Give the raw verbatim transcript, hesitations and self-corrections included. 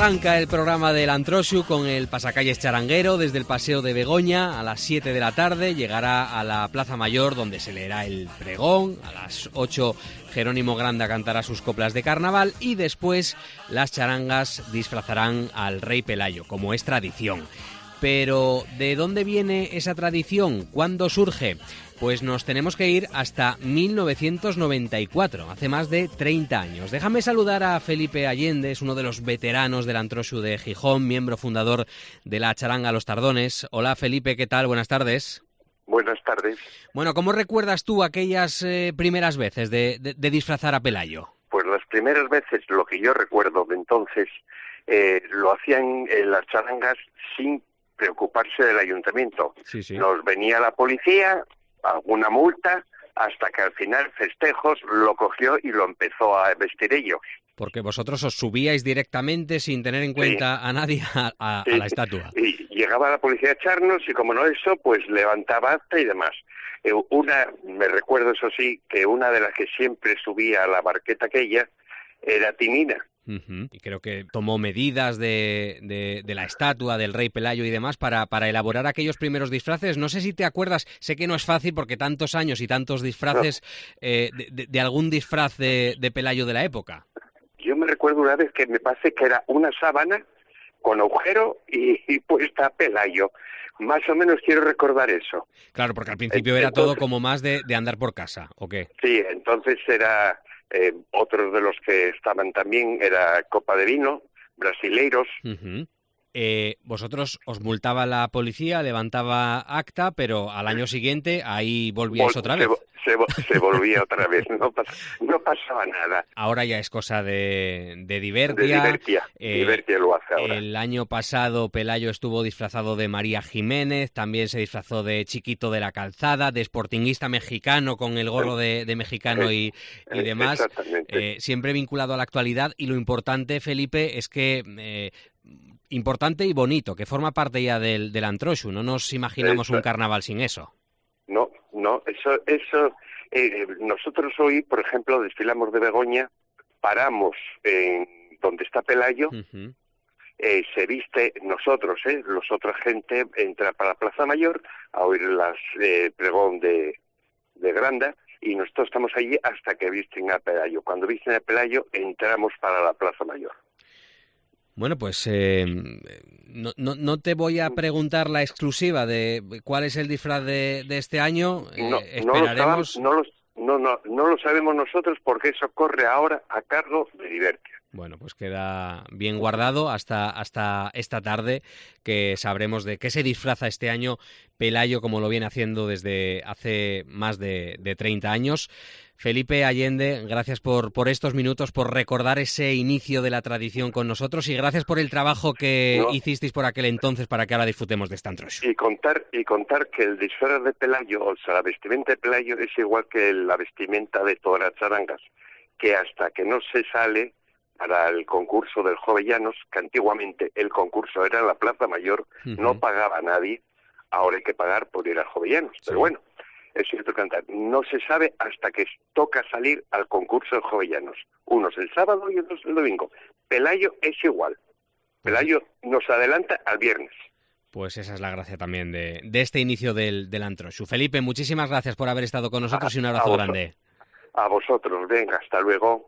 arranca el programa del Antroxu con el pasacalles charanguero desde el Paseo de Begoña a las siete de la tarde. Llegará a la Plaza Mayor, donde se leerá el pregón. A las ocho Jerónimo Granda cantará sus coplas de carnaval y después las charangas disfrazarán al Rey Pelayo, como es tradición. Pero, ¿de dónde viene esa tradición? ¿Cuándo surge? Pues nos tenemos que ir hasta mil novecientos noventa y cuatro, hace más de treinta años. Déjame saludar a Felipe Allende, es uno de los veteranos del Antroxu de Gijón, miembro fundador de la charanga Los Tardones. Hola Felipe, ¿qué tal? Buenas tardes. Buenas tardes. Bueno, ¿cómo recuerdas tú aquellas eh, primeras veces de, de, de disfrazar a Pelayo? Pues las primeras veces, lo que yo recuerdo de entonces, eh, lo hacían en las charangas sin preocuparse del ayuntamiento. Sí, sí. Nos venía la policía, alguna multa, hasta que al final Festejos lo cogió y lo empezó a vestir ellos. Porque vosotros os subíais directamente sin tener en cuenta sí. a nadie a, a, sí. a la estatua. Y llegaba la policía a echarnos y como no eso, pues levantaba acta y demás. Eh, una, me recuerdo eso sí, que una de las que siempre subía a la barqueta aquella era Timina. Uh-huh. Y creo que tomó medidas de, de, de la estatua, del Rey Pelayo y demás para, para elaborar aquellos primeros disfraces. No sé si te acuerdas, sé que no es fácil porque tantos años y tantos disfraces, no. eh, de, de, de algún disfraz de, de Pelayo de la época. Yo me recuerdo una vez que me parece que era una sábana con agujero y, y puesta a Pelayo. Más o menos quiero recordar eso. Claro, porque al principio entonces, era todo como más de, de andar por casa, ¿o qué? Sí, entonces era... Eh, otros de los que estaban también era copa de vino, brasileiros. Uh-huh. Eh, vosotros os multaba la policía, levantaba acta, pero al año siguiente ahí volvíais Vol- otra vez. Se, se, se volvía otra vez, no, pas, no pasaba nada. Ahora ya es cosa de, de Divertia. De Divertia, eh, Divertia lo hace ahora. El año pasado Pelayo estuvo disfrazado de María Jiménez, también se disfrazó de Chiquito de la Calzada, de sportinguista mexicano con el gorro de, de mexicano y, y demás. Exactamente. Eh, siempre vinculado a la actualidad y lo importante, Felipe, es que... Eh, importante y bonito, que forma parte ya del, del Antroxu. No nos imaginamos eso. Un carnaval sin eso. No, no, eso, eso. Eh, nosotros hoy, por ejemplo, desfilamos de Begoña, paramos en donde está Pelayo, uh-huh. eh, se viste nosotros, eh, los otra gente entra para la Plaza Mayor a oír las eh, pregón de, de Granda y nosotros estamos allí hasta que visten a Pelayo. Cuando visten a Pelayo entramos para la Plaza Mayor. Bueno, pues eh, no, no, no te voy a preguntar la exclusiva de cuál es el disfraz de, de este año. No, eh, esperaremos... no, lo, no, lo, no, no, no lo sabemos nosotros porque eso corre ahora a cargo de Divertia. Bueno, pues queda bien guardado hasta, hasta esta tarde, que sabremos de qué se disfraza este año Pelayo, como lo viene haciendo desde hace más de, de treinta años. Felipe Allende, gracias por, por estos minutos, por recordar ese inicio de la tradición con nosotros y gracias por el trabajo que no. hicisteis por aquel entonces para que ahora disfrutemos de este Antroxu. Y contar, y contar que el disfraz de Pelayo, o sea, la vestimenta de Pelayo es igual que la vestimenta de todas las charangas, que hasta que no se sale para el concurso del Jovellanos, que antiguamente el concurso era en la Plaza Mayor, uh-huh. no pagaba a nadie, ahora hay que pagar por ir al Jovellanos, sí. Pero bueno. Es cierto cantar. No se sabe hasta que toca salir al concurso de Jovellanos. Unos el sábado y otros el domingo. Pelayo es igual. Pelayo nos adelanta al viernes. Pues esa es la gracia también de, de este inicio del, del Antroxu. Felipe, muchísimas gracias por haber estado con nosotros a, y un abrazo grande. A vosotros, venga, hasta luego.